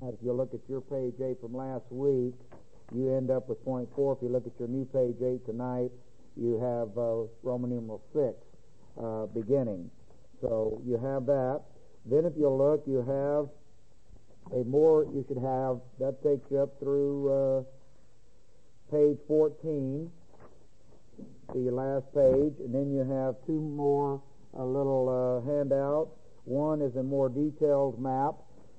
If you look at your page 8 from last week, you end up with point 4. If you look at your new page 8 tonight, you have Roman numeral 6 beginning. So you have that. Then if you look, you have you should have, that takes you up through page 14, to your last page, and then you have two more little handouts. One is a more detailed map,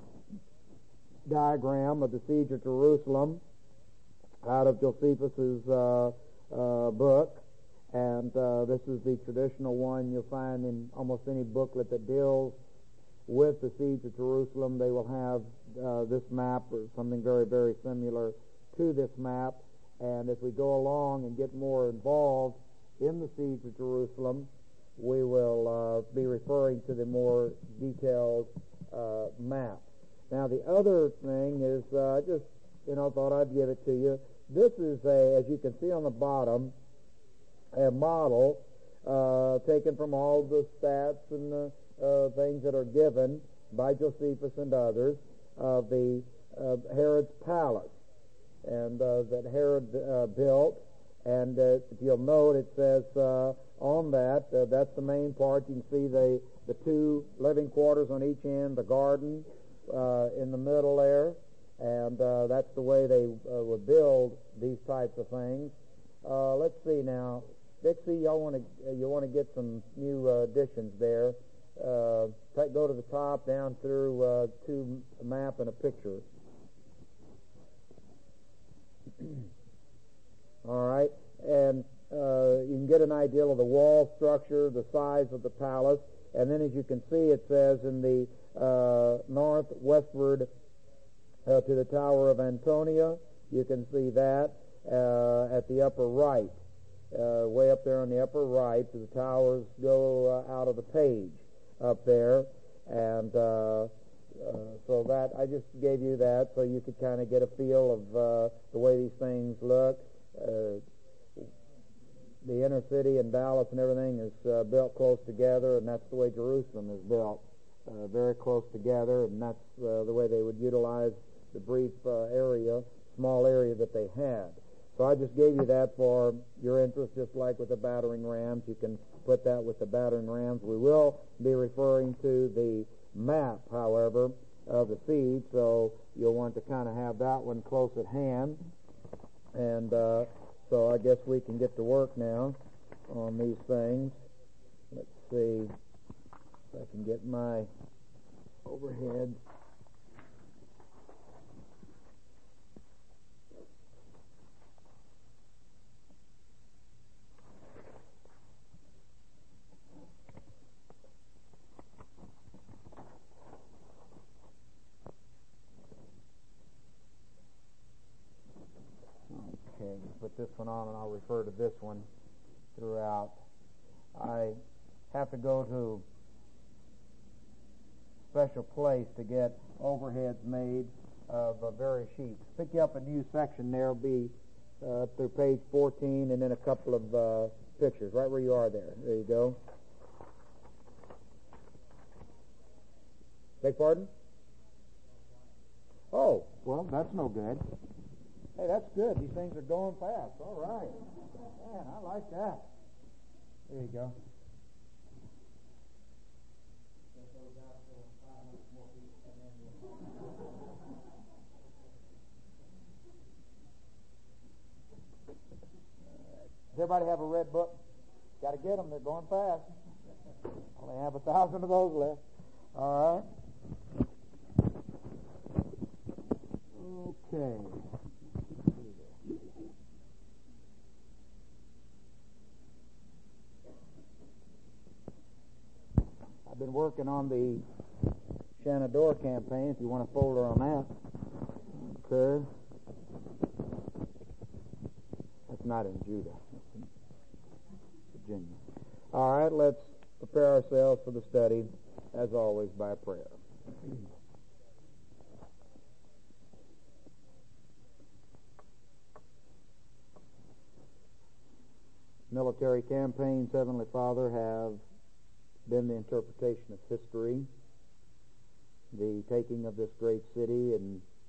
diagram of the siege of Jerusalem out of Josephus's book, and this is the traditional one you'll find in almost any booklet that deals with the siege of Jerusalem. They will have this map or something very, very similar to this map. And as we go along and get more involved in the siege of Jerusalem, we will be referring to the more detailed map. Now, the other thing is, just thought I'd give it to you. This is as you can see on the bottom, a model taken from all the stats and the things that are given by Josephus and others of the Herod's palace, and that Herod built. And if you'll note, it says on that, that's the main part. You can see the two living quarters on each end, the garden in the middle there, and that's the way they would build these types of things. Let's see now. Dixie, you want to get some new additions there. Go to the top down through to a map and a picture. All right, and you can get an idea of the wall structure, the size of the palace, and then as you can see, it says in the northwestward to the Tower of Antonia. You can see that at the upper right, way up there on the upper right. The towers go out of the page up there, and so that I just gave you that so you could kind of get a feel of the way these things look. The inner city and Dallas and everything is built close together, and that's the way Jerusalem is built, very close together, and that's the way they would utilize the brief small area that they had. So I just gave you that for your interest, just like with the battering rams. You can put that with the battering rams. We will be referring to the map, however, of the siege, so you'll want to kind of have that one close at hand. And so I guess we can get to work now on these things. Let's see if I can get my overhead. Okay, put this one on and I'll refer to this one throughout. I have to go to a special place to get overheads made of various sheets. Pick you up a new section there, will be through page 14, and then a couple of pictures, right where you are there. There you go. Beg pardon? Oh, well, that's no good. Hey, that's good. These things are going fast. All right. Man, I like that. There you go. Does everybody have a red book? Got to get them. They're going fast. Only have 1,000 of those left. All right. Okay. I've been working on the Shenandoah campaign, if you want a folder on that. Okay. That's not in Judah. That's in Virginia. All right, let's prepare ourselves for the study, as always, by prayer. Military campaigns, Heavenly Father, have been the interpretation of history, the taking of this great city and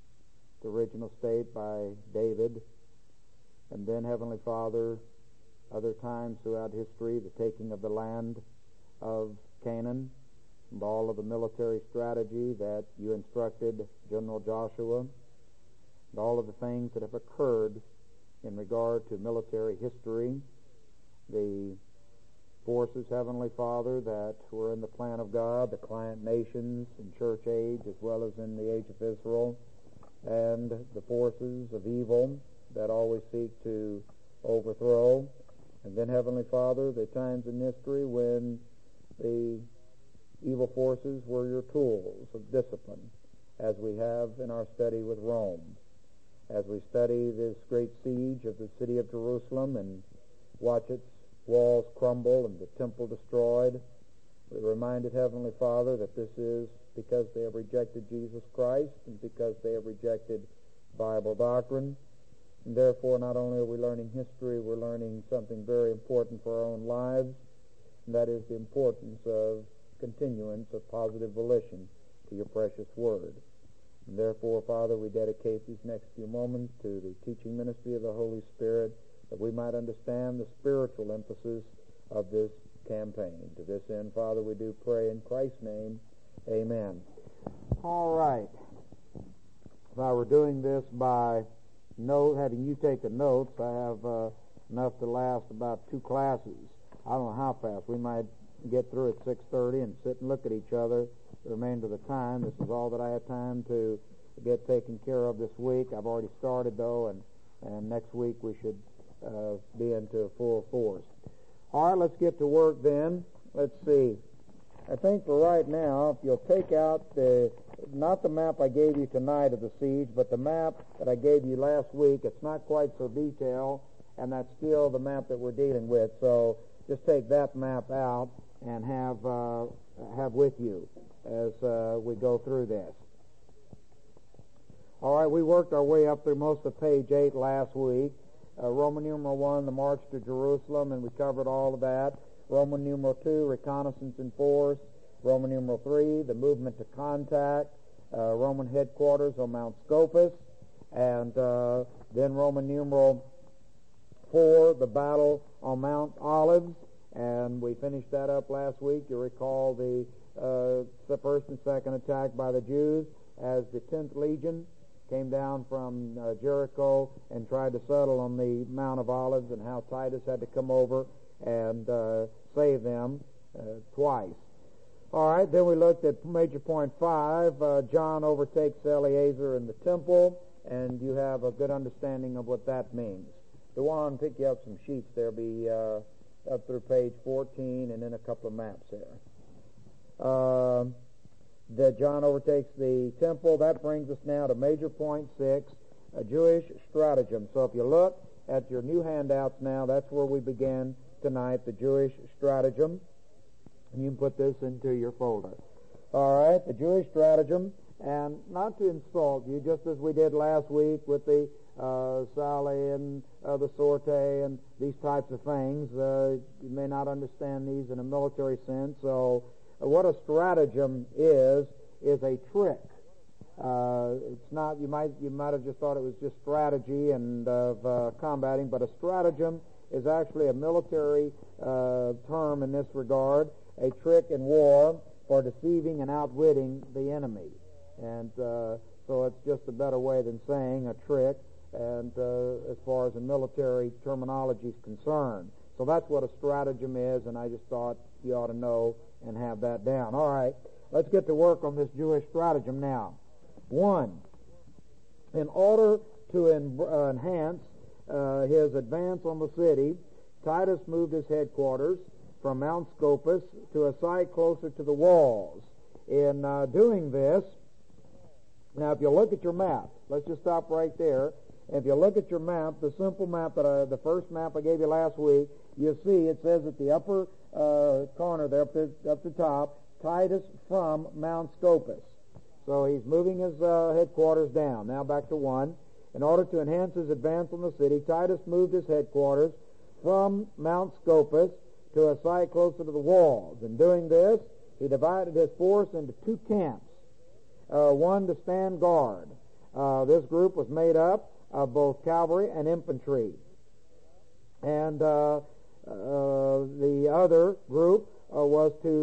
the original state by David. And then, Heavenly Father, other times throughout history, the taking of the land of Canaan, and all of the military strategy that you instructed General Joshua, and all of the things that have occurred in regard to military history, the forces, Heavenly Father, that were in the plan of God, the client nations in church age as well as in the age of Israel, and the forces of evil that always seek to overthrow. And then, Heavenly Father, the times in history when the evil forces were your tools of discipline, as we have in our study with Rome. As we study this great siege of the city of Jerusalem and watch its walls crumble and the temple destroyed, we're reminded, Heavenly Father, that this is because they have rejected Jesus Christ and because they have rejected Bible doctrine. And therefore, not only are we learning history, we're learning something very important for our own lives, and that is the importance of continuance of positive volition to your precious word. And therefore, Father, we dedicate these next few moments to the teaching ministry of the Holy Spirit, that we might understand the spiritual emphasis of this campaign. To this end, Father, we do pray in Christ's name. Amen. All right. If I were doing this by having you take the notes, I have enough to last about 2 classes. I don't know how fast. We might get through at 6:30 and sit and look at each other the remainder of the time. This is all that I have time to get taken care of this week. I've already started, though, and next week we should be into full force. All right, let's get to work then. Let's see. I think for right now, if you'll take out not the map I gave you tonight of the siege, but the map that I gave you last week. It's not quite so detailed, and that's still the map that we're dealing with. So just take that map out and have with you as we go through this. All right, we worked our way up through most of page 8 last week. Roman numeral 1, the march to Jerusalem, and we covered all of that. Roman numeral 2, reconnaissance in force. Roman numeral 3, the movement to contact. Roman headquarters on Mount Scopus. And then Roman numeral 4, the battle on Mount Olives. And we finished that up last week. You recall the first and second attack by the Jews as the 10th Legion came down from Jericho and tried to settle on the Mount of Olives, and how Titus had to come over and save them twice. All right, then we looked at major point 5. John overtakes Eleazar in the temple, and you have a good understanding of what that means. Go on, pick you up some sheets there. Be up through page 14, and then a couple of maps there. That John overtakes the temple. That brings us now to major point 6, a Jewish stratagem. So if you look at your new handouts now, that's where we begin tonight, the Jewish stratagem. And you can put this into your folder. All right, the Jewish stratagem. And not to insult you, just as we did last week with the Sally and the sortie and these types of things, you may not understand these in a military sense. So what a stratagem is a trick. It's not. You might have just thought it was just strategy and of combating, but a stratagem is actually a military term in this regard, a trick in war for deceiving and outwitting the enemy. And so it's just a better way than saying a trick, and as far as the military terminology is concerned. So that's what a stratagem is, and I just thought you ought to know and have that down. All right, let's get to work on this Jewish stratagem now. 1, in order to enhance his advance on the city, Titus moved his headquarters from Mount Scopus to a site closer to the walls. In doing this, now if you look at your map, let's just stop right there. If you look at your map, the simple map the first map I gave you last week, you see it says at the upper corner there, up the top, Titus from Mount Scopus. So he's moving his headquarters down. Now back to 1. In order to enhance his advance on the city, Titus moved his headquarters from Mount Scopus to a site closer to the walls. In doing this, he divided his force into 2 camps. One to stand guard This group was made up of both cavalry and infantry. And the other group was to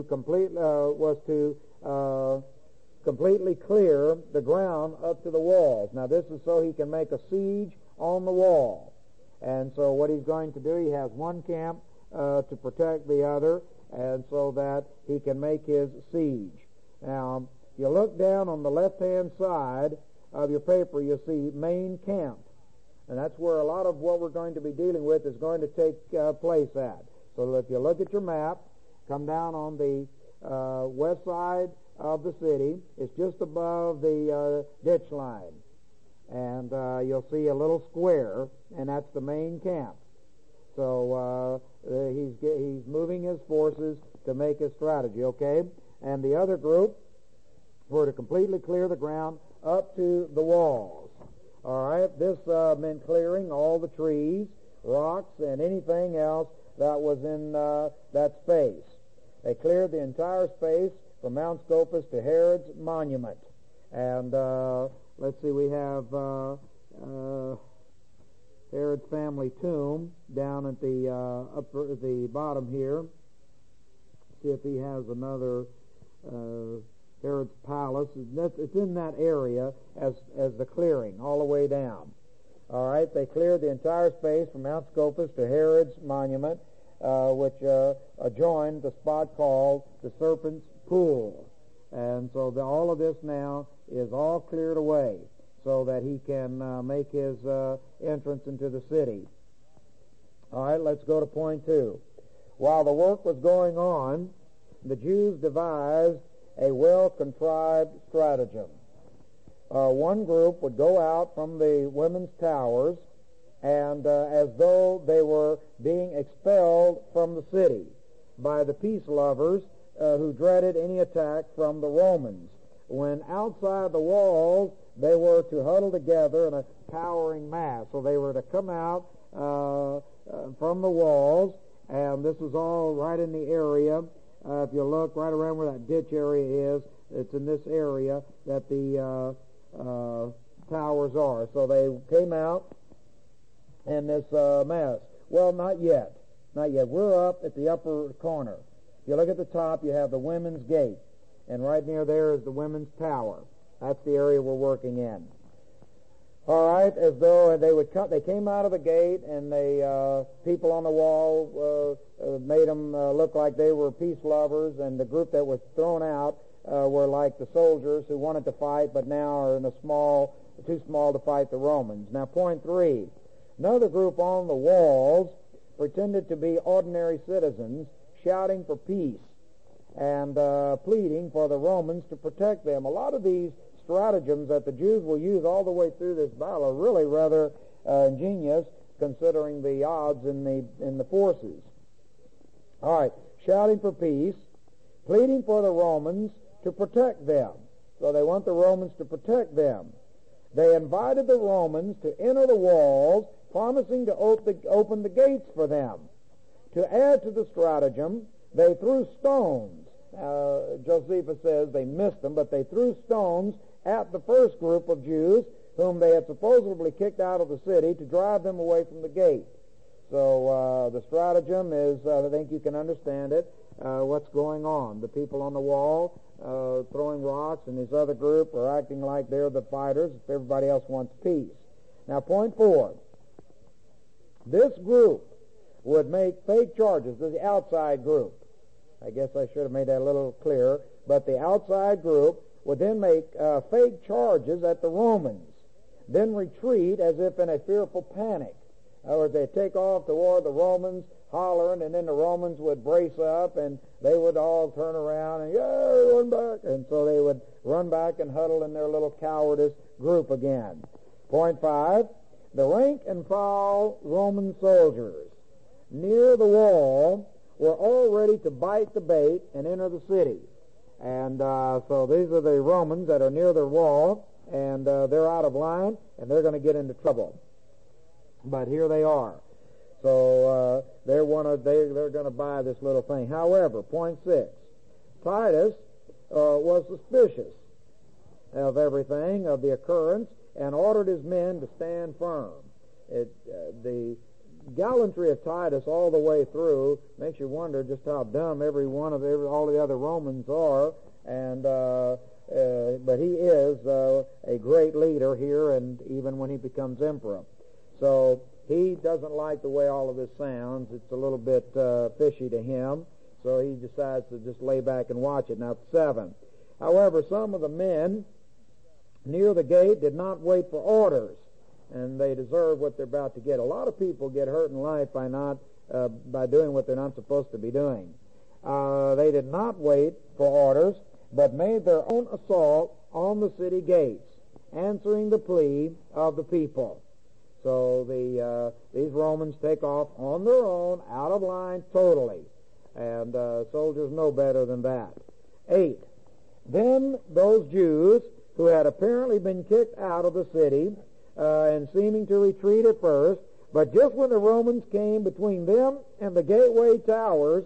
completely clear the ground up to the walls. Now, this is so he can make a siege on the wall. And so what he's going to do, he has one camp to protect the other, and so that he can make his siege. Now, if you look down on the left-hand side of your paper, you'll see main camp. And that's where a lot of what we're going to be dealing with is going to take place at. So if you look at your map, come down on the west side of the city. It's just above the ditch line. And you'll see a little square, and that's the main camp. So he's moving his forces to make his strategy, okay? And the other group were to completely clear the ground up to the walls. All right, this meant clearing all the trees, rocks, and anything else that was in that space. They cleared the entire space from Mount Scopus to Herod's monument. And let's see, we have Herod's family tomb down at the bottom here. See if he has another Herod's palace. It's in that area as the clearing all the way down. All right, they cleared the entire space from Mount Scopus to Herod's monument, which adjoined the spot called the Serpent's Pool. And so all of this now is all cleared away so that he can make his entrance into the city. All right, let's go to point 2. While the work was going on, the Jews devised a well-contrived stratagem. One group would go out from the women's towers, and as though they were being expelled from the city by the peace lovers who dreaded any attack from the Romans. When outside the walls, they were to huddle together in a towering mass. So they were to come out from the walls, and this was all right in the area. If you look right around where that ditch area is, it's in this area that the towers are. So they came out in this mass. Well, not yet. Not yet. We're up at the upper corner. If you look at the top, you have the women's gate. And right near there is the women's tower. That's the area we're working in. All right, as though they came out of the gate, and the people on the wall made them look like they were peace lovers, and the group that was thrown out were like the soldiers who wanted to fight, but now are too small to fight the Romans. Now, point 3, another group on the walls pretended to be ordinary citizens, shouting for peace and pleading for the Romans to protect them. A lot of these stratagems that the Jews will use all the way through this battle are really rather ingenious, considering the odds in the forces. All right, shouting for peace, pleading for the Romans to protect them. So they want the Romans to protect them. They invited the Romans to enter the walls, promising to open the gates for them. To add to the stratagem, they threw stones. Josephus says they missed them, but they threw stones at the first group of Jews whom they had supposedly kicked out of the city to drive them away from the gate. So the stratagem is, I think you can understand it, what's going on. The people on the wall throwing rocks, and this other group are acting like they're the fighters if everybody else wants peace. Now, point 4. This group would make fake charges to the outside group. I guess I should have made that a little clearer. But the outside group would then make fake charges at the Romans, then retreat as if in a fearful panic. In other words, they'd take off toward the Romans, hollering, and then the Romans would brace up, and they would all turn around and, yeah, run back. And so they would run back and huddle in their little cowardice group again. Point 5, the rank and file Roman soldiers near the wall were all ready to bite the bait and enter the city. And so these are the Romans that are near their wall, and they're out of line, and they're going to get into trouble. But here they are. So they're going to buy this little thing. However, point 6, Titus was suspicious of everything, of the occurrence, and ordered his men to stand firm. The gallantry of Titus all the way through makes you wonder just how dumb all the other Romans are, and but he is a great leader here, and even when he becomes emperor. So he doesn't like the way all of this sounds. It's a little bit fishy to him, so he decides to just lay back and watch it. Now, 7. However, some of the men near the gate did not wait for orders, and they deserve what they're about to get. A lot of people get hurt in life by doing what they're not supposed to be doing. They did not wait for orders, but made their own assault on the city gates, answering the plea of the people. So these Romans take off on their own, out of line totally, and soldiers know better than that. 8. Then those Jews who had apparently been kicked out of the city and seeming to retreat at first, but just when the Romans came between them and the gateway towers,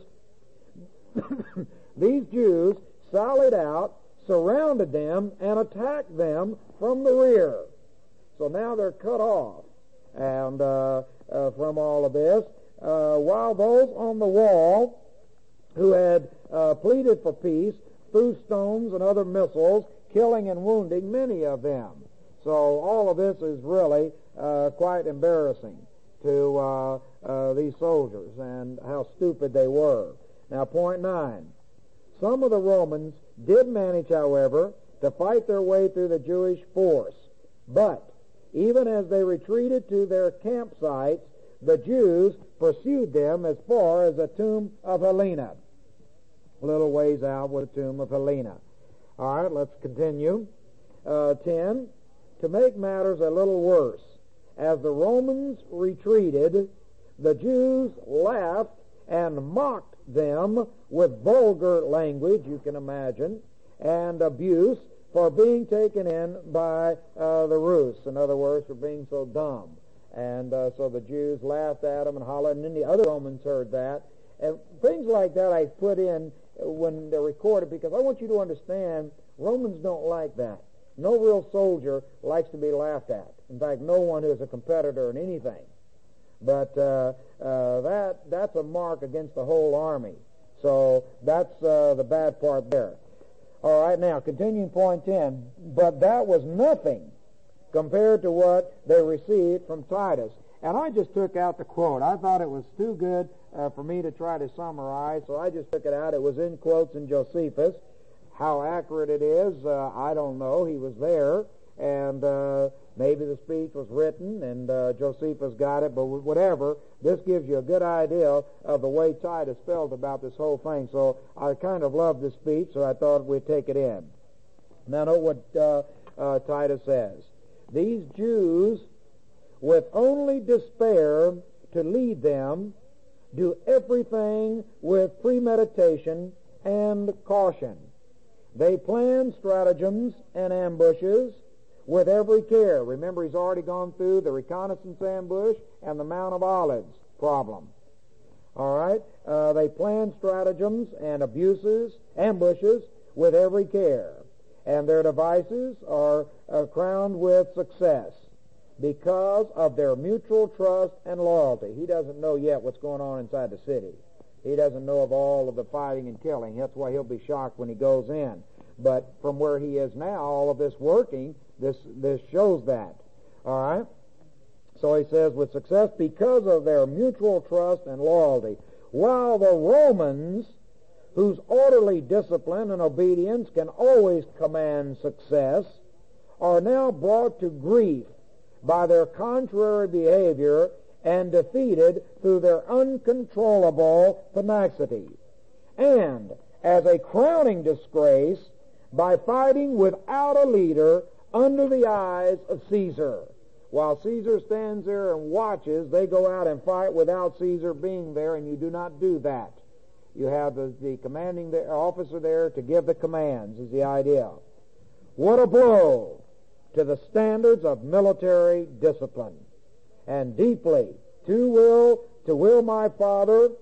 these Jews sallied out, surrounded them, and attacked them from the rear. So now they're cut off and from all of this, while those on the wall who had pleaded for peace threw stones and other missiles, killing and wounding many of them. So all of this is really quite embarrassing to these soldiers and how stupid they were. Now, point 9. Some of the Romans did manage, however, to fight their way through the Jewish force, but even as they retreated to their campsites, the Jews pursued them as far as the tomb of Helena. A little ways out with the tomb of Helena. All right, let's continue. 10. To make matters a little worse, as the Romans retreated, the Jews laughed and mocked them with vulgar language, you can imagine, and abuse for being taken in by the ruse. In other words, for being so dumb. And so the Jews laughed at them and hollered, and then the other Romans heard that. And things like that I put in when they're recorded because I want you to understand Romans don't like that. No real soldier likes to be laughed at. In fact, no one who is a competitor in anything. But that's a mark against the whole army. So that's the bad part there. All right, now, continuing point 10. But that was nothing compared to what they received from Titus. And I just took out the quote. I thought it was too good for me to try to summarize, so I just took it out. It was in quotes in Josephus. How accurate it is, I don't know. He was there, and maybe the speech was written, and Josephus got it, but whatever. This gives you a good idea of the way Titus felt about this whole thing. So I kind of loved this speech, so I thought we'd take it in. Now note what Titus says. These Jews, with only despair to lead them, do everything with premeditation and caution. They plan stratagems and ambushes with every care. Remember, he's already gone through the reconnaissance ambush and the Mount of Olives problem. All right? They plan stratagems and ambushes with every care. And their devices are crowned with success because of their mutual trust and loyalty. He doesn't know yet what's going on inside the city. He doesn't know of all of the fighting and killing. That's why he'll be shocked when he goes in. But from where he is now, all of this working, this shows that. All right? So he says, with success because of their mutual trust and loyalty. While the Romans, whose orderly discipline and obedience can always command success, are now brought to grief by their contrary behavior and defeated through their uncontrollable tenacity. And, as a crowning disgrace, by fighting without a leader under the eyes of Caesar. While Caesar stands there and watches, they go out and fight without Caesar being there, and you do not do that. You have the commanding officer there to give the commands, is the idea. What a blow to the standards of military discipline. And deeply, will my father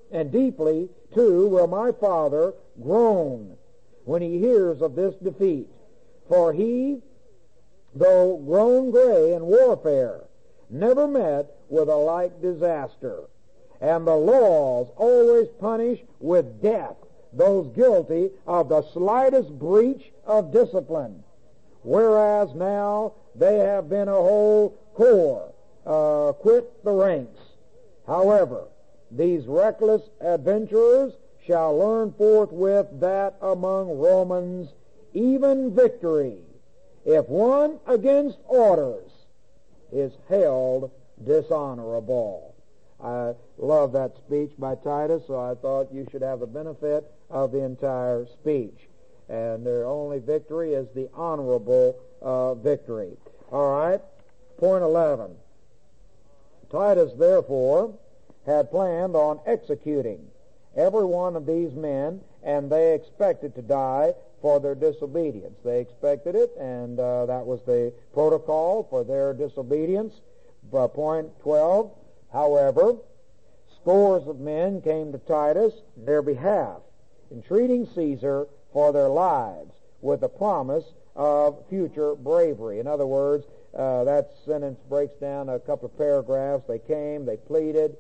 groan when he hears of this defeat. For he though grown gray in warfare, never met with a like disaster. And the laws always punish with death those guilty of the slightest breach of discipline, whereas now they have been a whole corps quit the ranks. However, these reckless adventurers shall learn forthwith that among Romans even victory, if won against orders, is held dishonorable. I love that speech by Titus, so I thought you should have the benefit of the entire speech. And their only victory is the honorable victory. All right, point 11. Titus, therefore, had planned on executing every one of these men, and they expected to die for their disobedience. They expected it, and that was the protocol for their disobedience. Point 12, however, scores of men came to Titus in their behalf, entreating Caesar for their lives with the promise of future bravery. In other words, that sentence breaks down a couple of paragraphs. They came, they pleaded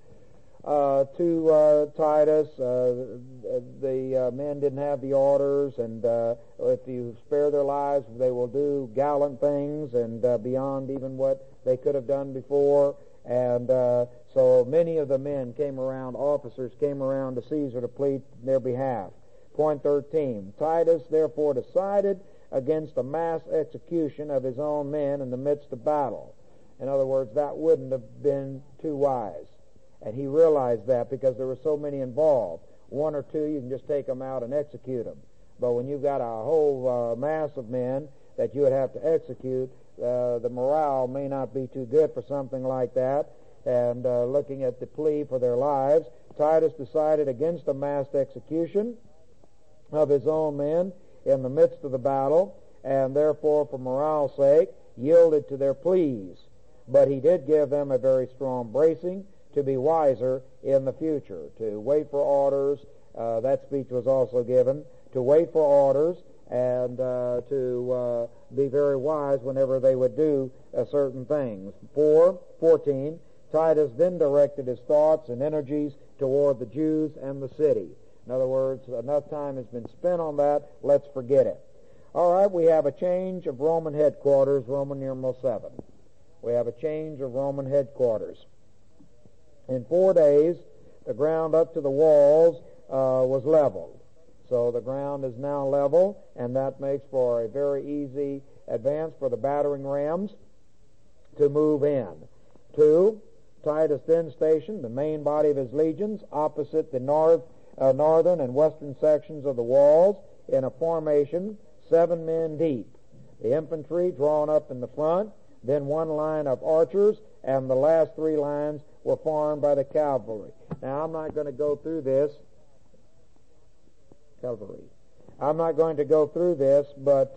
to Titus. The men didn't have the orders, and if you spare their lives, they will do gallant things and beyond even what they could have done before. And so many of the men came around, officers came around to Caesar to plead in their behalf. Point 13, Titus therefore decided against a mass execution of his own men in the midst of battle. In other words, that wouldn't have been too wise. And he realized that because there were so many involved. One or two, you can just take them out and execute them. But when you've got a whole mass of men that you would have to execute, the morale may not be too good for something like that. And looking at the plea for their lives, Titus decided against a mass execution of his own men in the midst of the battle, and therefore, for morale's sake, yielded to their pleas. But he did give them a very strong bracing to be wiser in the future, to wait for orders. That speech was also given, to wait for orders and to be very wise whenever they would do certain things. 14, Titus then directed his thoughts and energies toward the Jews and the city. In other words, enough time has been spent on that, let's forget it. All right, we have a change of Roman headquarters, Roman numeral 7. We have a change of Roman headquarters. In 4 days, the ground up to the walls was leveled. So the ground is now level, and that makes for a very easy advance for the battering rams to move in. 2, Titus then stationed the main body of his legions opposite the northern and western sections of the walls in a formation 7 men deep. The infantry drawn up in the front, then one line of archers, and the last 3 lines were formed by the cavalry. Now, I'm not going to go through this. I'm not going to go through this, but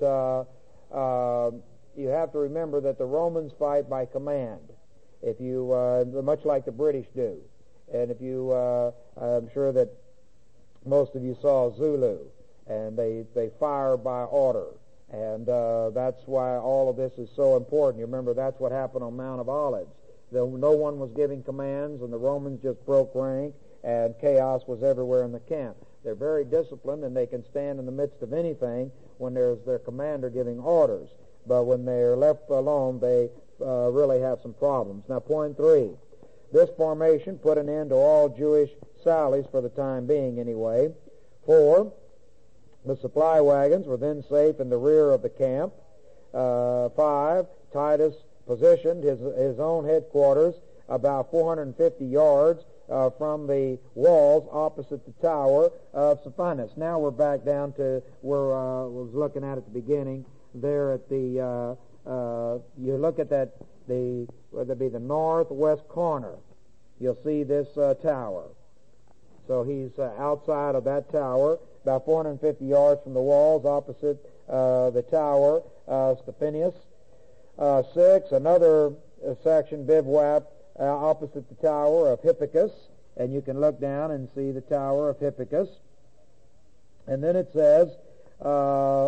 you have to remember that the Romans fight by command. If you, much like the British do. And if you, I'm sure that most of you saw Zulu, and they fire by order. And that's why all of this is so important. You remember that's what happened on Mount of Olives. No one was giving commands, and the Romans just broke rank, and chaos was everywhere in the camp. They're very disciplined, and they can stand in the midst of anything when there's their commander giving orders. But when they're left alone, they really have some problems. Now, point 3. This formation put an end to all Jewish sallies for the time being anyway. 4, the supply wagons were then safe in the rear of the camp. 5, Titus positioned his own headquarters about 450 yards from the walls opposite the tower of Stephanus. Now we're back down to where I was looking at the beginning. There at the you look at that, whether it be the northwest corner, you'll see this tower. So he's outside of that tower, about 450 yards from the walls opposite the tower of Stephanus. 6, another section bivouac opposite the tower of Hippicus, and you can look down and see the tower of Hippicus. And then it says,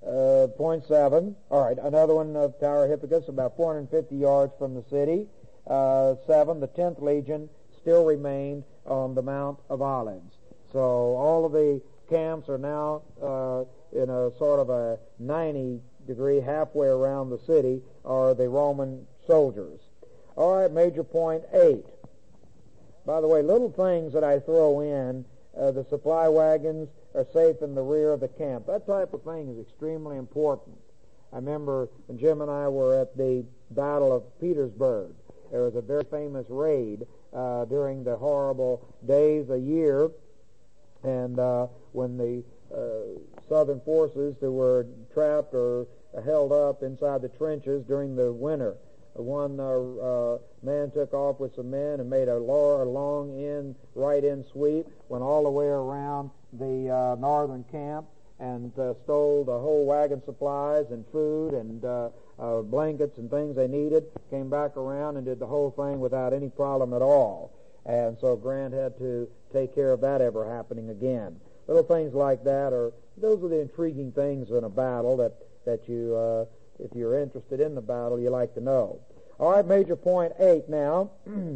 Point 7. All right, another one of Tower Hippicus, about 450 yards from the city. 7. The 10th Legion still remained on the Mount of Olives. So all of the camps are now in a sort of a 90-degree, halfway around the city, are the Roman soldiers. All right, major point 8. By the way, little things that I throw in, the supply wagons are safe in the rear of the camp. That type of thing is extremely important. I remember when Jim and I were at the Battle of Petersburg. There was a very famous raid during the horrible days a year, and when the Southern forces who were trapped or held up inside the trenches during the winter, one man took off with some men and made a long right-in sweep, went all the way around the northern camp and stole the whole wagon supplies and food and blankets and things they needed, came back around and did the whole thing without any problem at all. And so Grant had to take care of that ever happening again. Little things like that those are the intriguing things in a battle that you if you're interested in the battle, you like to know. All right, major point 8 now.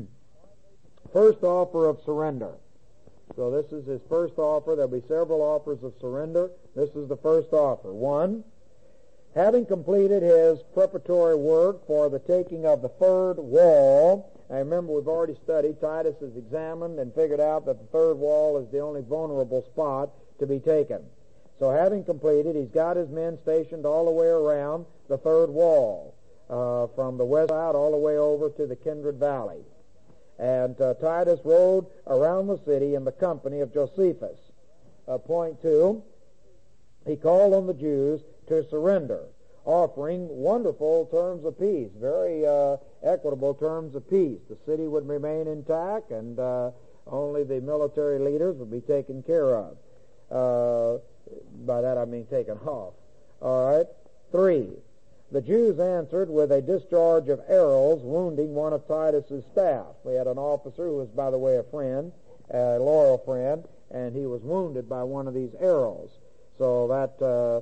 First offer of surrender. So this is his first offer. There'll be several offers of surrender. This is the first offer. 1, having completed his preparatory work for the taking of the third wall. I remember we've already studied, Titus has examined and figured out that the third wall is the only vulnerable spot to be taken. So having completed, he's got his men stationed all the way around the third wall, from the west side all the way over to the Kindred Valley. And Titus rode around the city in the company of Josephus. Point 2, he called on the Jews to surrender, offering wonderful terms of peace, very equitable terms of peace. The city would remain intact, and only the military leaders would be taken care of. By that I mean taken off. All right. 3, the Jews answered with a discharge of arrows, wounding one of Titus's staff. We had an officer who was, by the way, a friend, a loyal friend, and he was wounded by one of these arrows. So that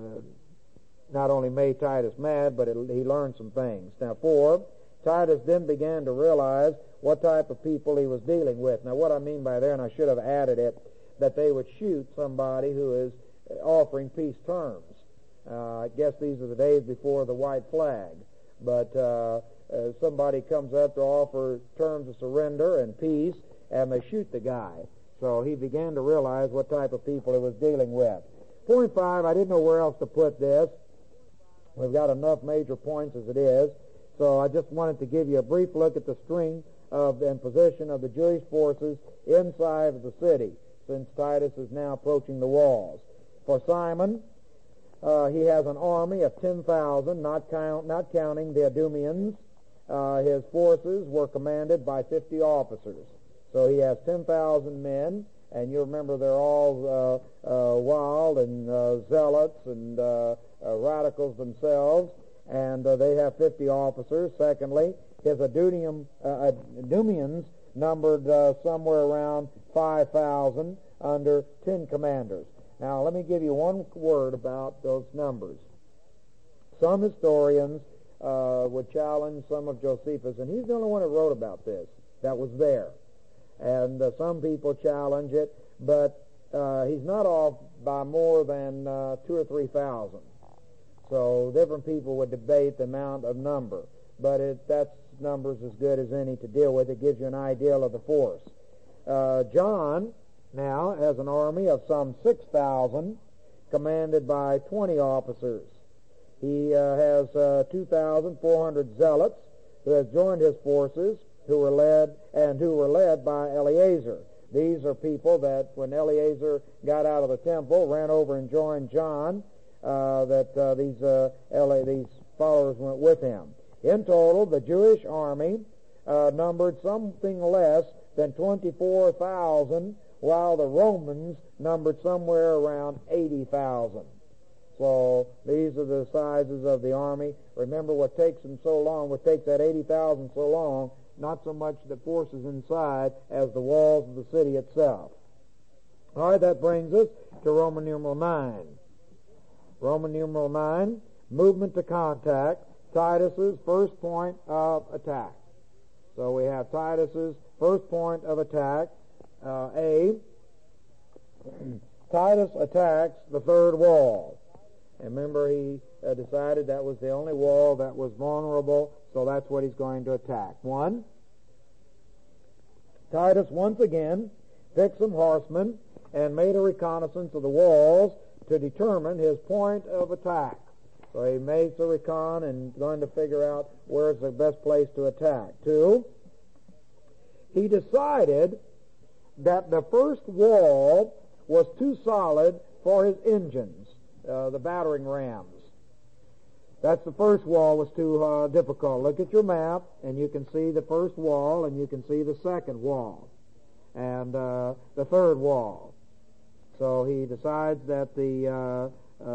not only made Titus mad, but he learned some things. Now, 4, Titus then began to realize what type of people he was dealing with. Now, what I mean by there, and I should have added it, that they would shoot somebody who is offering peace terms. I guess these are the days before the white flag. But somebody comes up to offer terms of surrender and peace, and they shoot the guy. So he began to realize what type of people he was dealing with. Point 5, I didn't know where else to put this. We've got enough major points as it is. So I just wanted to give you a brief look at the strength and position of the Jewish forces inside of the city, since Titus is now approaching the walls. For Simon, he has an army of 10,000, not counting the Idumeans. His forces were commanded by 50 officers. So he has 10,000 men, and you remember they're all wild and zealots and radicals themselves, and they have 50 officers. Secondly, his Idumeans numbered somewhere around 5,000 under 10 commanders. Now, let me give you one word about those numbers. Some historians would challenge some of Josephus, and he's the only one who wrote about this, that was there. And some people challenge it, but he's not off by more than 2,000 or 3,000. So different people would debate the amount of number, but that's numbers as good as any to deal with. It gives you an idea of the force. John now has an army of some 6,000, commanded by 20 officers. He has 2,400 zealots who have joined his forces, who were led by Eleazar. These are people that, when Eleazar got out of the temple, ran over and joined John. These followers went with him. In total, the Jewish army numbered something less than 24,000, while the Romans numbered somewhere around 80,000. So these are the sizes of the army. Remember, what takes them so long, what takes that 80,000 so long, not so much the forces inside as the walls of the city itself. All right, that brings us to Roman numeral 9. Roman numeral 9, movement to contact, Titus's first point of attack. So we have Titus's first point of attack, A. Titus attacks the third wall. And remember, he decided that was the only wall that was vulnerable, so that's what he's going to attack. 1. Titus once again picked some horsemen and made a reconnaissance of the walls to determine his point of attack. So he makes a recon and going to figure out where's the best place to attack. 2, he decided that the first wall was too solid for his engines, the battering rams. That's the first wall was too difficult. Look at your map, and you can see the first wall, and you can see the second wall, and the third wall. So he decides that the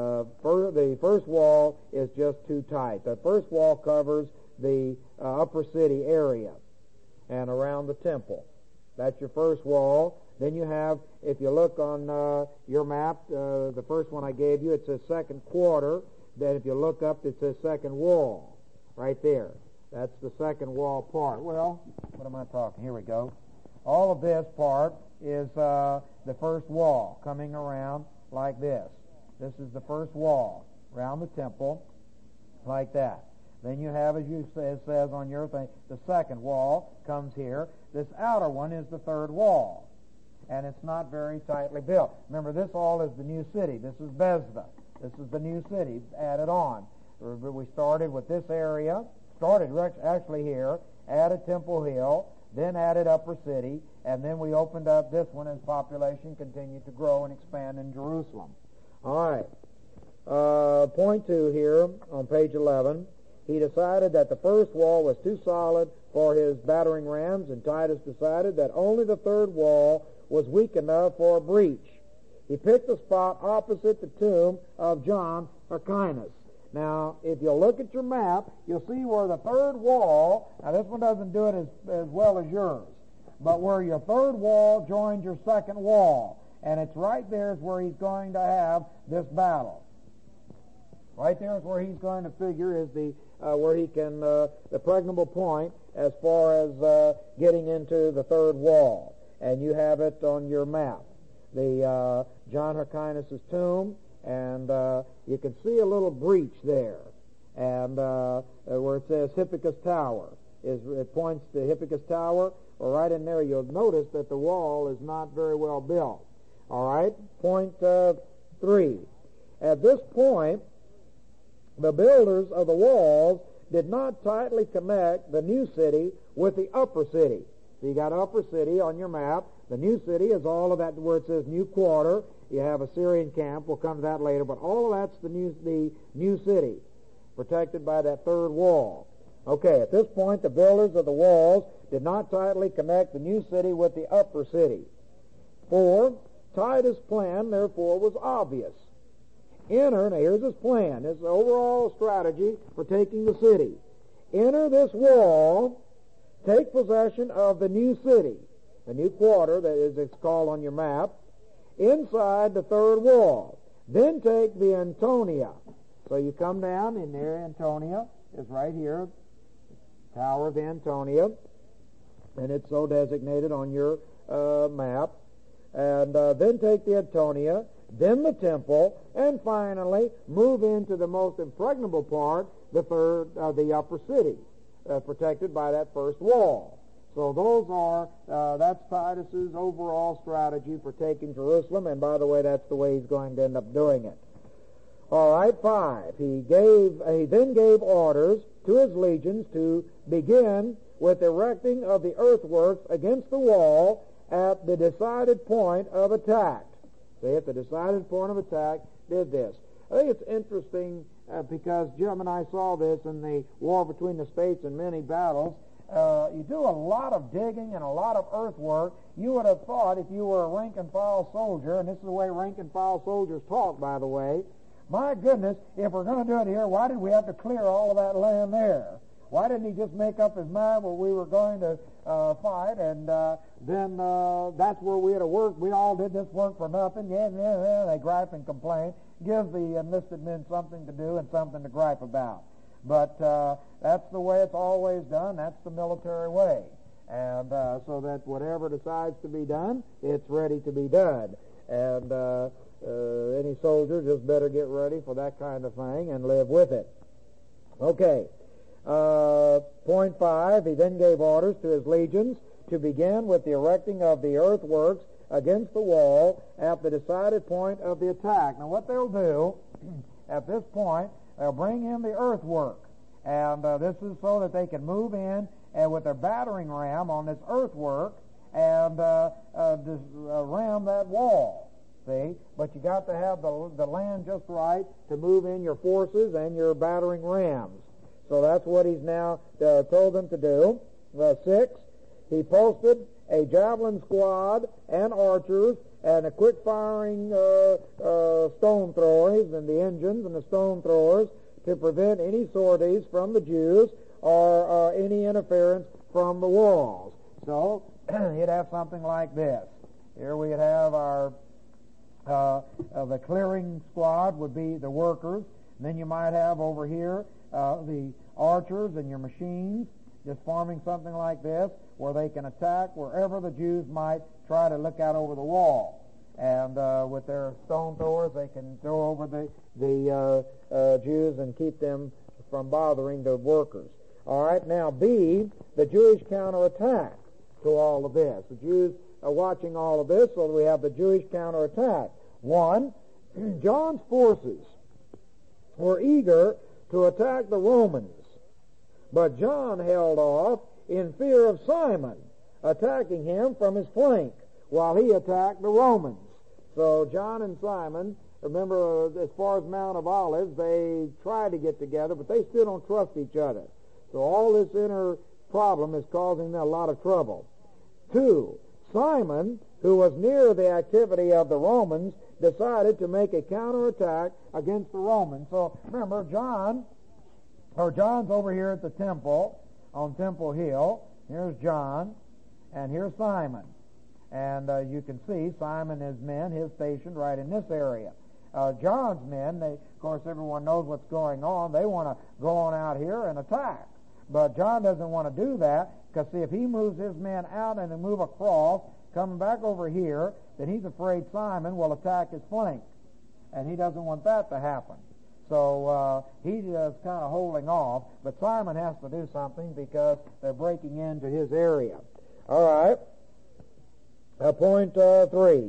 first wall is just too tight. The first wall covers the upper city area and around the temple. That's your first wall. Then you have, if you look on your map, the first one I gave you, it says second quarter. Then if you look up, it says second wall, right there. That's the second wall part. Well, what am I talking? Here we go. All of this part is the first wall coming around like this. This is the first wall around the temple, like that. Then you have, as you say, it says on your thing, the second wall comes here. This outer one is the third wall, and it's not very tightly built. Remember, this all is the new city. This is Bethesda. This is the new city added on. We started with this area, actually here, added Temple Hill, then added Upper City, and then we opened up this one as population continued to grow and expand in Jerusalem. All right. Point 2 here on page 11. He decided that the first wall was too solid for his battering rams, and Titus decided that only the third wall was weak enough for a breach. He picked a spot opposite the tomb of John Hyrcanus. Now, if you look at your map, you'll see where the third wall, now this one doesn't do it as well as yours, but where your third wall joins your second wall, and it's right there is where he's going to have this battle. Right there is where he's going to figure is the where he can the pregnable point as far as getting into the third wall, and you have it on your map. The John Hyrcanus' tomb, and you can see a little breach there, and where it says Hippicus Tower, it points to Hippicus Tower, or right in there you'll notice that the wall is not very well built. All right, point 3. At this point, the builders of the walls did not tightly connect the new city with the upper city. So you got upper city on your map. The new city is all of that where it says new quarter. You have a Syrian camp. We'll come to that later. But all of that's the new city, protected by that third wall. Okay, at this point, the builders of the walls did not tightly connect the new city with the upper city. 4, Titus' plan, therefore, was obvious. Enter, now here's his plan, his overall strategy for taking the city. Enter this wall, take possession of the new city, the new quarter, that is, it's called on your map, inside the third wall. Then take the Antonia. So you come down in there, Antonia is right here, Tower of Antonia, and it's so designated on your map. And then take the Antonia, then the temple, and finally move into the most impregnable part, the upper city, protected by that first wall. So those are, that's Titus's overall strategy for taking Jerusalem, and by the way, that's the way he's going to end up doing it. All right, 5. He then gave orders to his legions to begin with erecting of the earthworks against the wall at the decided point of attack. See, at the decided point of attack, did this. I think it's interesting because Jim and I saw this in the war between the states and many battles. You do a lot of digging and a lot of earthwork. You would have thought if you were a rank-and-file soldier, and this is the way rank-and-file soldiers talk, by the way, my goodness, if we're going to do it here, why did we have to clear all of that land there? Why didn't he just make up his mind, well, we were going to fight, and then that's where we had to work. We all did this work for nothing. Yeah, they gripe and complain. Give the enlisted men something to do and something to gripe about. But that's the way it's always done. That's the military way. And so that whatever decides to be done, it's ready to be done. And any soldier just better get ready for that kind of thing and live with it. Okay. Point 5, he then gave orders to his legions to begin with the erecting of the earthworks against the wall at the decided point of the attack. Now what they'll do at this point, they'll bring in the earthwork. And this is so that they can move in and with their battering ram on this earthwork and ram that wall. See? But you got to have the land just right to move in your forces and your battering rams. So that's what he's now told them to do. 6, he posted a javelin squad and archers and a quick-firing stone throwers and the engines and the stone throwers to prevent any sorties from the Jews or any interference from the walls. So you'd have something like this. Here we'd have our the clearing squad would be the workers. And then you might have over here the archers and your machines just forming something like this where they can attack wherever the Jews might try to look out over the wall. And with their stone throwers, they can throw over the Jews and keep them from bothering the workers. All right, now B, the Jewish counterattack to all of this. The Jews are watching all of this, so we have the Jewish counterattack. 1, John's forces were eager to attack the Romans, but John held off in fear of Simon attacking him from his flank while he attacked the Romans. So John and Simon, remember, as far as Mount of Olives, they try to get together, but they still don't trust each other. So all this inner problem is causing them a lot of trouble. 2, Simon, who was near the activity of the Romans, decided to make a counterattack against the Romans. So remember, John's over here at the temple on Temple Hill. Here's John, and here's Simon. And you can see Simon and his men, his stationed right in this area. John's men, of course, everyone knows what's going on. They want to go on out here and attack. But John doesn't want to do that because, see, if he moves his men out and they move across, coming back over here, then he's afraid Simon will attack his flank. And he doesn't want that to happen. So he's just kind of holding off. But Simon has to do something because they're breaking into his area. All right. Point 3.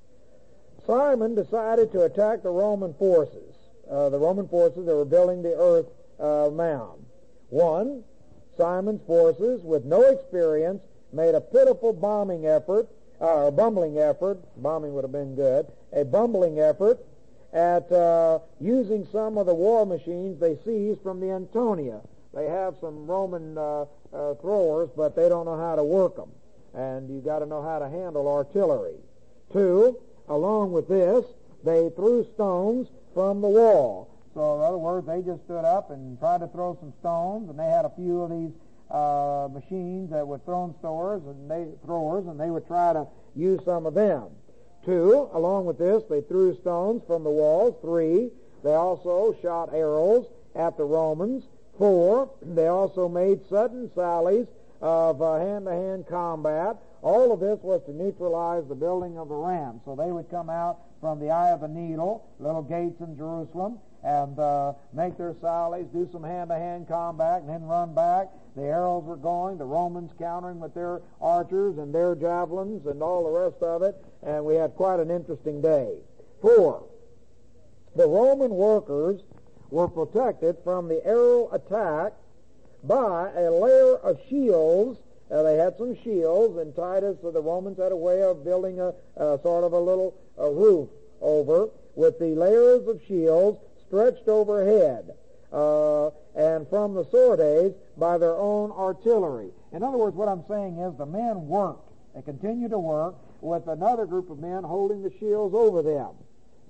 Simon decided to attack the Roman forces. The Roman forces that were building the earth mound. 1, Simon's forces, with no experience, made a pitiful bumbling effort, bombing would have been good, a bumbling effort at using some of the war machines they seized from the Antonia. They have some Roman throwers, but they don't know how to work them. And you've got to know how to handle artillery. 2, along with this, they threw stones from the wall. So, in other words, they just stood up and tried to throw some stones, and they had a few of these machines that were throwing throwers, and they would try to use some of them. 2, along with this, they threw stones from the walls. 3, they also shot arrows at the Romans. 4, they also made sudden sallies of hand-to-hand combat. All of this was to neutralize the building of the ram. So they would come out from the eye of the needle, little gates in Jerusalem, and make their sallies, do some hand-to-hand combat, and then run back. The arrows were going, the Romans countering with their archers and their javelins and all the rest of it, and we had quite an interesting day. 4, the Roman workers were protected from the aerial attack by a layer of shields. They had some shields, and Titus, the Romans had a way of building a sort of a little roof over with the layers of shields stretched overhead, and from the sorties by their own artillery. In other words, what I'm saying is the men worked. They continued to work with another group of men holding the shields over them.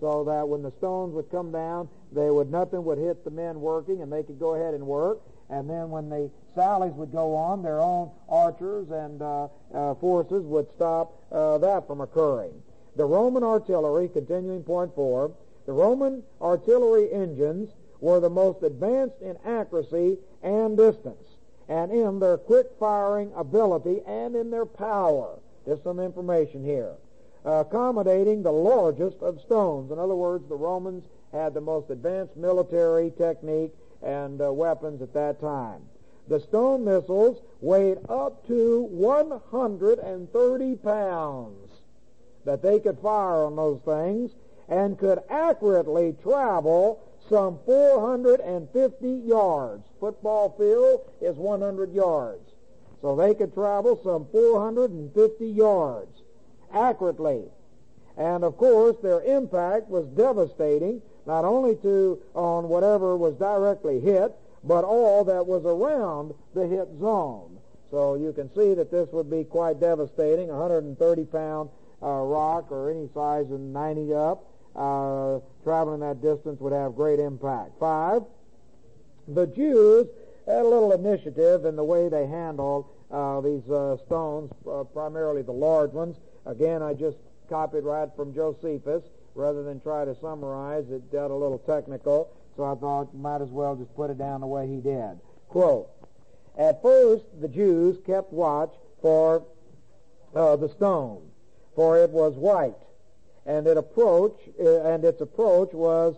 so that when the stones would come down, nothing would hit the men working, and they could go ahead and work. And then when the sallies would go on, their own archers and forces would stop that from occurring. The Roman artillery, continuing point 4, the Roman artillery engines were the most advanced in accuracy and distance, and in their quick-firing ability and in their power. There's some information here. Accommodating the largest of stones. In other words, the Romans had the most advanced military technique and weapons at that time. The stone missiles weighed up to 130 pounds that they could fire on those things, and could accurately travel some 450 yards. Football field is 100 yards. So they could travel some 450 yards accurately. And of course, their impact was devastating, not only on whatever was directly hit, but all that was around the hit zone. So you can see that this would be quite devastating. 130-pound rock, or any size in 90 up, traveling that distance would have great impact. 5, the Jews had a little initiative in the way they handled these stones, primarily the large ones. Again, I just copied right from Josephus. Rather than try to summarize, it got a little technical, so I thought might as well just put it down the way he did. Quote, at first the Jews kept watch for the stone, for it was white, and its approach was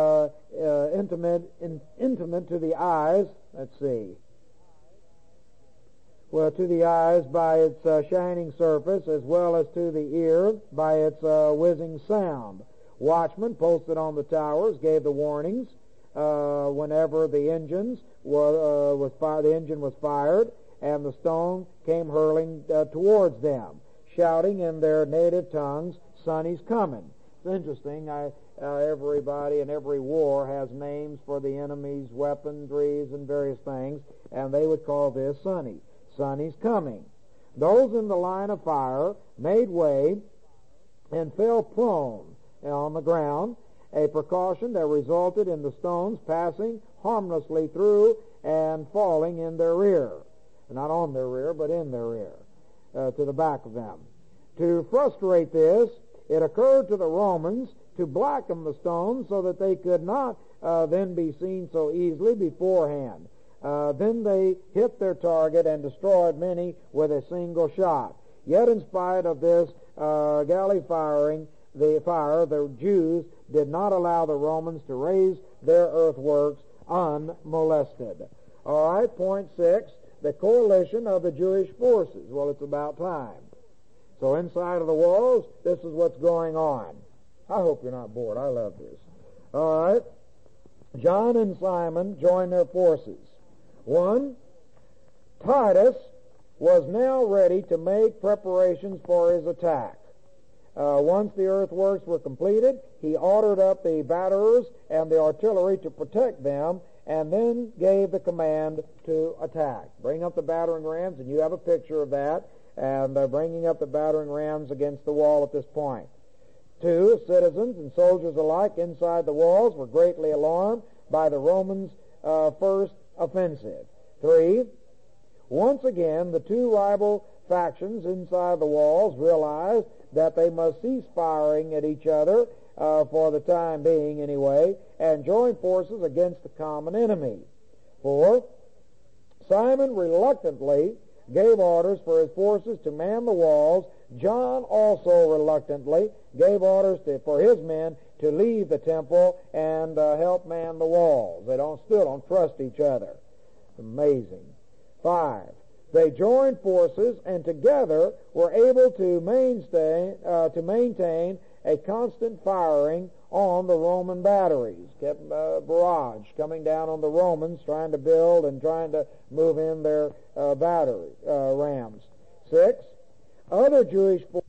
intimate to the eyes. Let's see. Well, to the eyes by its shining surface, as well as to the ear by its whizzing sound. Watchmen posted on the towers gave the warnings whenever the engine was fired, and the stone came hurling towards them, shouting in their native tongues, "Sonny's coming." It's interesting. Everybody in every war has names for the enemy's weaponries and various things, and they would call this Sonny. Sonny's coming. Those in the line of fire made way and fell prone on the ground, a precaution that resulted in the stones passing harmlessly through and falling in their rear. Not on their rear, but in their rear, to the back of them. To frustrate this, it occurred to the Romans to blacken the stones so that they could not then be seen so easily beforehand. Then they hit their target and destroyed many with a single shot. Yet in spite of this galley fire, the Jews did not allow the Romans to raise their earthworks unmolested. All right, point 6, the coalition of the Jewish forces. Well, it's about time. So inside of the walls, this is what's going on. I hope you're not bored. I love this. All right, John and Simon joined their forces. 1, Titus was now ready to make preparations for his attack. Once the earthworks were completed, he ordered up the batterers and the artillery to protect them, and then gave the command to attack. Bring up the battering rams, and you have a picture of that, and bringing up the battering rams against the wall at this point. 2, citizens and soldiers alike inside the walls were greatly alarmed by the Romans' first offensive. 3, once again, the two rival factions inside the walls realized that they must cease firing at each other, for the time being anyway, and join forces against the common enemy. 4, Simon reluctantly gave orders for his forces to man the walls. John also reluctantly gave orders for his men to leave the temple and help man the walls. They still don't trust each other. Amazing. 5, they joined forces and together were able to maintain a constant firing on the Roman batteries. Kept barrage coming down on the Romans, trying to build and trying to move in their battery rams. 6, other Jewish forces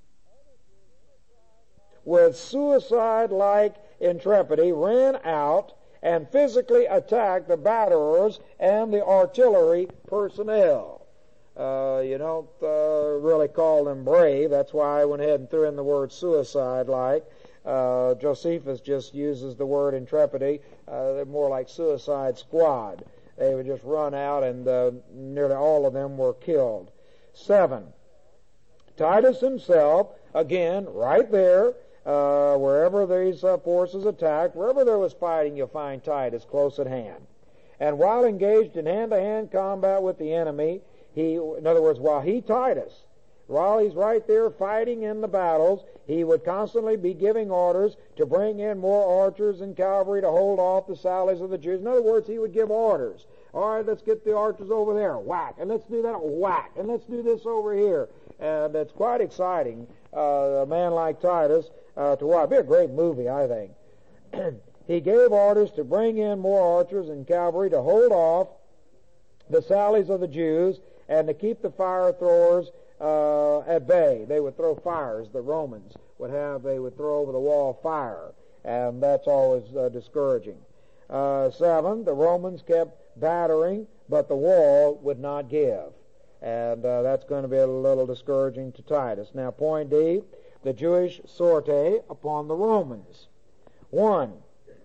with suicide-like intrepidity ran out and physically attacked the batterers and the artillery personnel. You don't really call them brave. That's why I went ahead and threw in the word suicide-like. Josephus just uses the word intrepidity. They're more like Suicide Squad. They would just run out, and nearly all of them were killed. 7. Titus himself, again, right there, wherever these forces attacked, wherever there was fighting, you'll find Titus close at hand. And while engaged in hand-to-hand combat with the enemy, in other words, Titus, while he's right there fighting in the battles, he would constantly be giving orders to bring in more archers and cavalry to hold off the sallies of the Jews. In other words, he would give orders. All right, let's get the archers over there, whack, and let's do that, whack, and let's do this over here. And it's quite exciting, a man like Titus, to watch. It'd be a great movie, I think. He gave orders to bring in more archers and cavalry to hold off the sallies of the Jews and to keep the fire throwers at bay. They would throw fires. The Romans they would throw over the wall fire, and that's always discouraging. 7, the Romans kept battering, but the wall would not give. And that's going to be a little discouraging to Titus. Now, point D, the Jewish sortie upon the Romans. 1.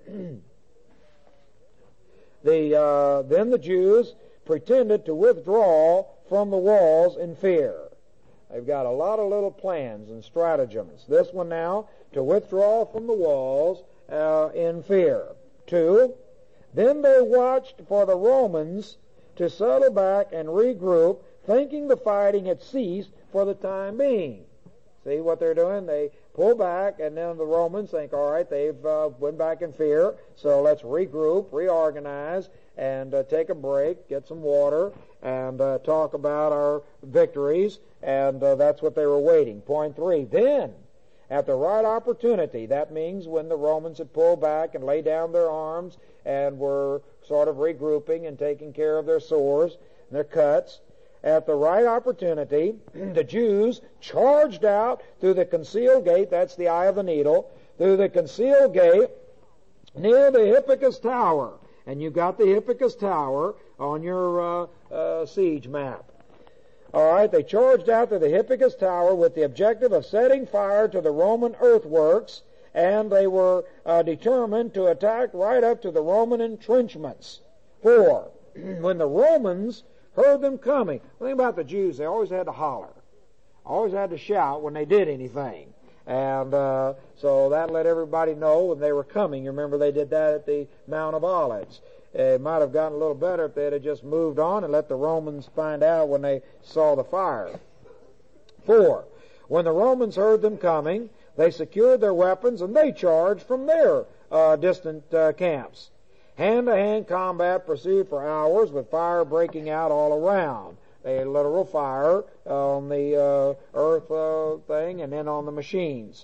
Then the Jews pretended to withdraw from the walls in fear. They've got a lot of little plans and stratagems. This one now, to withdraw from the walls in fear. 2. Then they watched for the Romans to settle back and regroup, thinking the fighting had ceased for the time being. See what they're doing? They pull back, and then the Romans think, all right, they've went back in fear, so let's regroup, reorganize, and take a break, get some water, and talk about our victories, and that's what they were waiting. Point 3, then, at the right opportunity, that means when the Romans had pulled back and laid down their arms and were sort of regrouping and taking care of their sores and their cuts, at the right opportunity, the Jews charged out through the concealed gate, that's the eye of the needle, through the concealed gate near the Hippicus Tower. And you've got the Hippicus Tower on your siege map. All right, they charged out to the Hippicus Tower with the objective of setting fire to the Roman earthworks, and they were determined to attack right up to the Roman entrenchments. 4. When the Romans heard them coming. The thing about the Jews, they always had to holler. Always had to shout when they did anything. And so that let everybody know when they were coming. You remember they did that at the Mount of Olives. It might have gotten a little better if they had just moved on and let the Romans find out when they saw the fire. 4. When the Romans heard them coming, they secured their weapons and they charged from their distant camps. Hand-to-hand combat pursued for hours with fire breaking out all around. They had literal fire on the earth thing and then on the machines.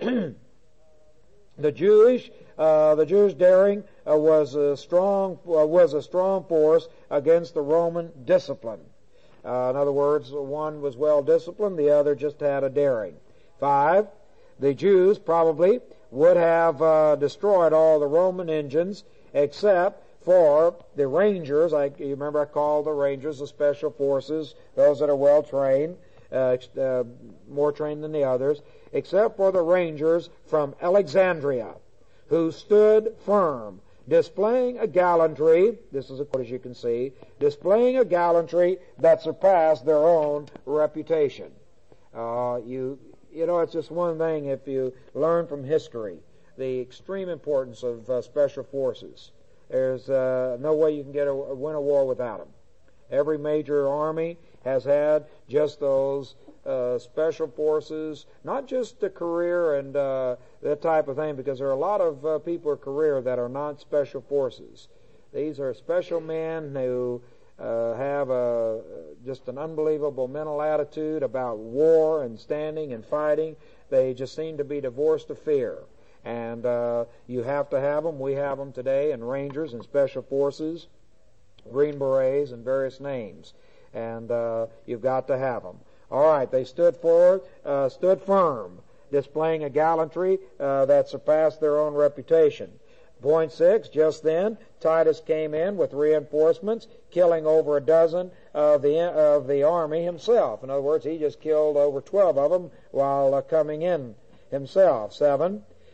The Jewish daring was a strong force against the Roman discipline. In other words, one was well disciplined, the other just had a daring. 5. The Jews probably would have destroyed all the Roman engines except for the Rangers. You remember I called the Rangers the special forces, those that are well trained, more trained than the others, except for the Rangers from Alexandria, who stood firm, displaying a gallantry, this is a quote as you can see, displaying a gallantry that surpassed their own reputation. You know, it's just one thing if you learn from history the extreme importance of special forces. There's no way you can win a war without them. Every major army has had just those special forces, not just a career and that type of thing, because there are a lot of people of career that are not special forces. These are special men who have just an unbelievable mental attitude about war and standing and fighting. They just seem to be divorced of fear. And you have to have them. We have them today in Rangers and Special Forces, Green Berets, and various names. And you've got to have them. All right, they stood firm, displaying a gallantry that surpassed their own reputation. Point 6, just then, Titus came in with reinforcements, killing over a dozen of the army himself. In other words, he just killed over 12 of them while coming in himself. 7.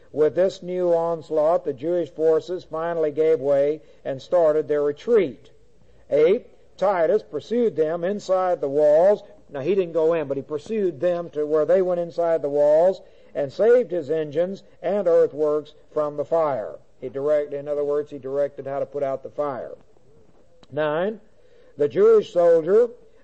With this new onslaught, the Jewish forces finally gave way and started their retreat. 8. Titus pursued them inside the walls. Now, he didn't go in, but he pursued them to where they went inside the walls and saved his engines and earthworks from the fire. In other words, he directed how to put out the fire. 9. A Jewish soldier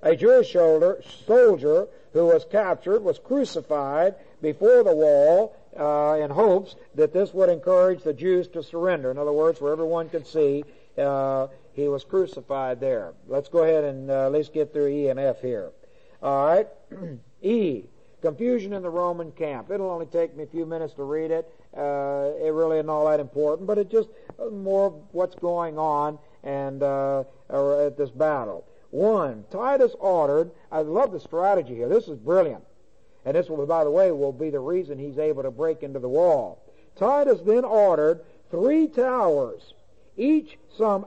who was captured was crucified before the wall in hopes that this would encourage the Jews to surrender. In other words, where everyone could see, he was crucified there. Let's go ahead and at least get through E and F here. All right. E, confusion in the Roman camp. It'll only take me a few minutes to read it. It really isn't all that important, but it's just more of what's going on and at this battle. 1. Titus ordered, I love the strategy here. This is brilliant. And this, will, by the way, will be the reason he's able to break into the wall. Titus then ordered 3 towers, each some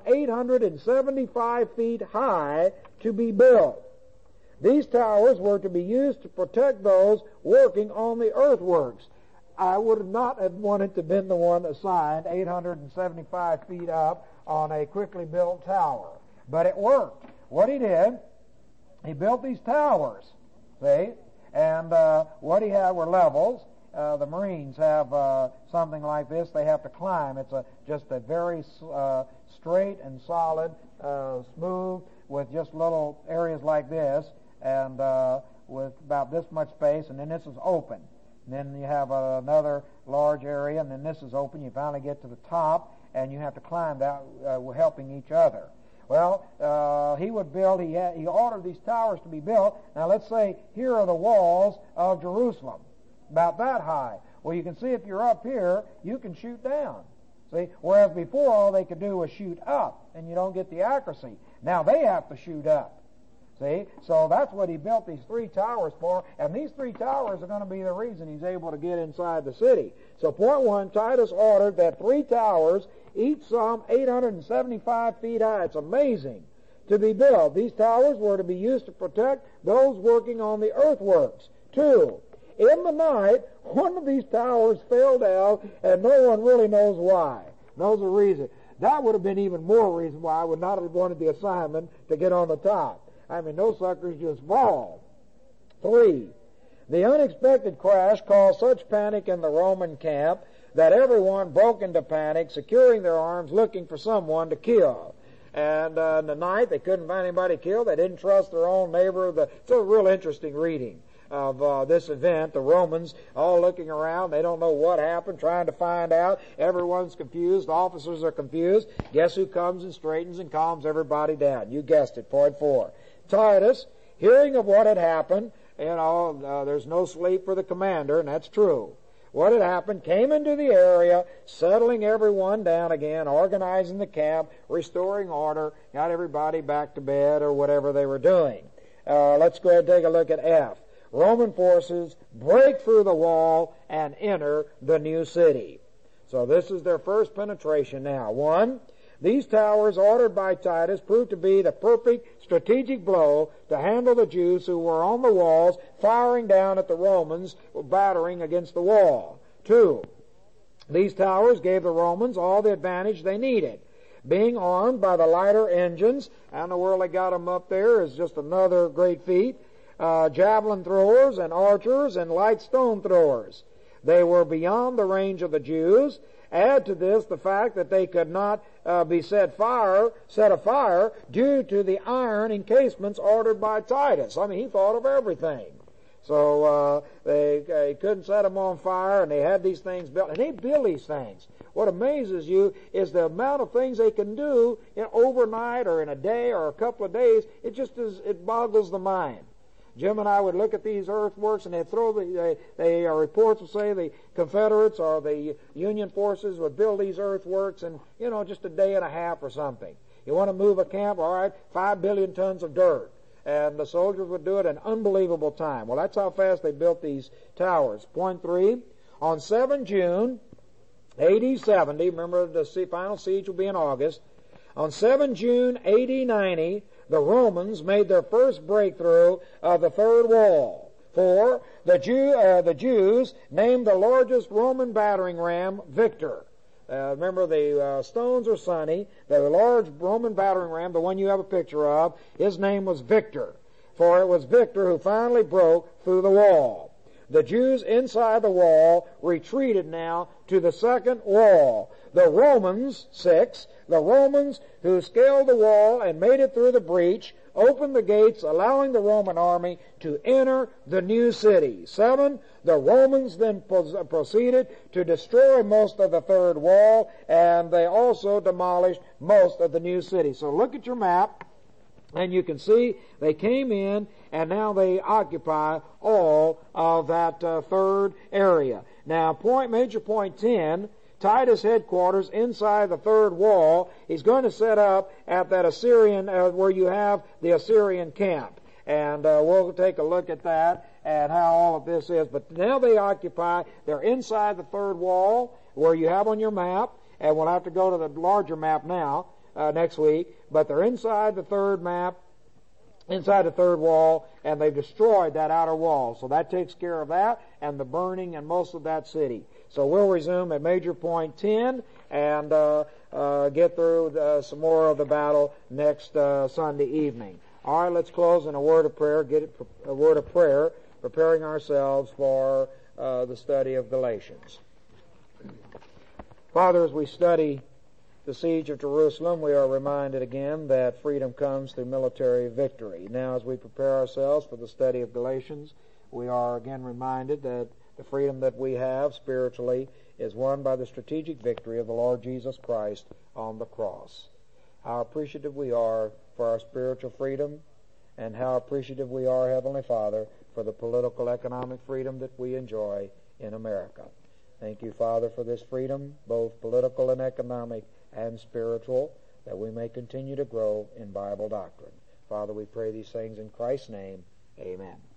875 feet high, to be built. These towers were to be used to protect those working on the earthworks. I would not have wanted to have been the one assigned 875 feet up on a quickly built tower. But it worked. What he did, he built these towers, see? And what he had were levels. The Marines have something like this. They have to climb. It's just a very straight and solid, smooth, with just little areas like this, and with about this much space, and then this is open. And then you have another large area, and then this is open. You finally get to the top, and you have to climb that, helping each other. Well, he would build, he ordered these towers to be built. Now let's say here are the walls of Jerusalem, about that high. Well, you can see if you're up here, you can shoot down. See? Whereas before all they could do was shoot up, and you don't get the accuracy. Now they have to shoot up. See? So that's what he built these 3 towers for, and these 3 towers are going to be the reason he's able to get inside the city. So point 1, Titus ordered that 3 towers, each some 875 feet high, it's amazing, to be built. These towers were to be used to protect those working on the earthworks. 2, in the night, one of these towers fell down, and no one really knows why. Knows the reason. That would have been even more reason why I would not have wanted the assignment to get on the top. I mean, those suckers just fall. 3, the unexpected crash caused such panic in the Roman camp that everyone broke into panic, securing their arms, looking for someone to kill. And in the night, they couldn't find anybody to kill. They didn't trust their own neighbor. It's a real interesting reading of this event. The Romans all looking around. They don't know what happened, trying to find out. Everyone's confused. The officers are confused. Guess who comes and straightens and calms everybody down? You guessed it, point 4. Titus, hearing of what had happened, there's no sleep for the commander, and that's true. What had happened, came into the area, settling everyone down again, organizing the camp, restoring order, got everybody back to bed or whatever they were doing. Let's go ahead and take a look at F. Roman forces break through the wall and enter the new city. So this is their first penetration now. 1, these towers ordered by Titus proved to be the perfect strategic blow to handle the Jews who were on the walls, firing down at the Romans, battering against the wall. 2, these towers gave the Romans all the advantage they needed. Being armed by the lighter engines, how in the world they got them up there is just another great feat, javelin throwers and archers and light stone throwers. They were beyond the range of the Jews. Add to this the fact that they could not be set afire due to the iron encasements ordered by Titus. I mean, he thought of everything. So they couldn't set them on fire, and they had these things built. And they build these things. What amazes you is the amount of things they can do overnight or in a day or a couple of days. It boggles the mind. Jim and I would look at these earthworks, and they'd throw the reports would say the Confederates or the Union forces would build these earthworks in, just a day and a half or something. You want to move a camp? All right, 5 billion tons of dirt. And the soldiers would do it in unbelievable time. Well, that's how fast they built these towers. Point 3, on 7 June, AD 70, remember the final siege will be in August, on 7 June AD 90, the Romans made their first breakthrough of the third wall. 4, the Jews named the largest Roman battering ram Victor. Remember, the stones are sunny. The large Roman battering ram, the one you have a picture of, his name was Victor, for it was Victor who finally broke through the wall. The Jews inside the wall retreated now to the second wall. The Romans, 6, the Romans who scaled the wall and made it through the breach, opened the gates, allowing the Roman army to enter the new city. 7, the Romans then proceeded to destroy most of the third wall, and they also demolished most of the new city. So look at your map, and you can see they came in, and now they occupy all of that third area. Now, major point 10, Titus' headquarters inside the third wall, he's going to set up at that Assyrian, where you have the Assyrian camp. And we'll take a look at that and how all of this is. But now they're inside the third wall, where you have on your map, and we'll have to go to the larger map now, next week. But they're inside the third wall, and they've destroyed that outer wall. So that takes care of that, and the burning and most of that city. So we'll resume at major point 10 and get through some more of the battle next Sunday evening. All right, let's close in a word of prayer. A word of prayer, preparing ourselves for the study of Galatians. Father, as we study the siege of Jerusalem, we are reminded again that freedom comes through military victory. Now, as we prepare ourselves for the study of Galatians, we are again reminded that the freedom that we have spiritually is won by the strategic victory of the Lord Jesus Christ on the cross. How appreciative we are for our spiritual freedom, and how appreciative we are, Heavenly Father, for the political economic freedom that we enjoy in America. Thank you, Father, for this freedom, both political and economic and spiritual, that we may continue to grow in Bible doctrine. Father, we pray these things in Christ's name. Amen.